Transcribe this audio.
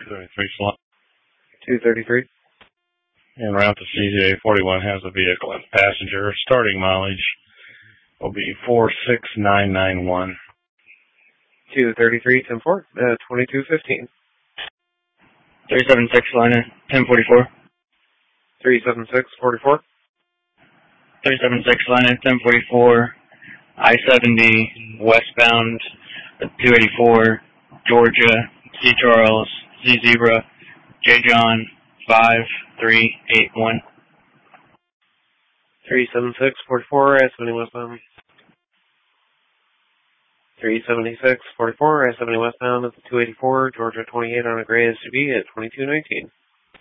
233 slot. 233. En route to CZA 41 has a vehicle and passenger. Starting mileage will be 46991. 233, 10-4, 2215. 376 line at 1044. 376, 44. 376 line at 1044. I-70 westbound 284 Georgia C Charles Z Zebra J John 5381. 376, 44, I-70 westbound. 376, 44, I-70 westbound at the 284 Georgia 28 on a gray SUV at 2219.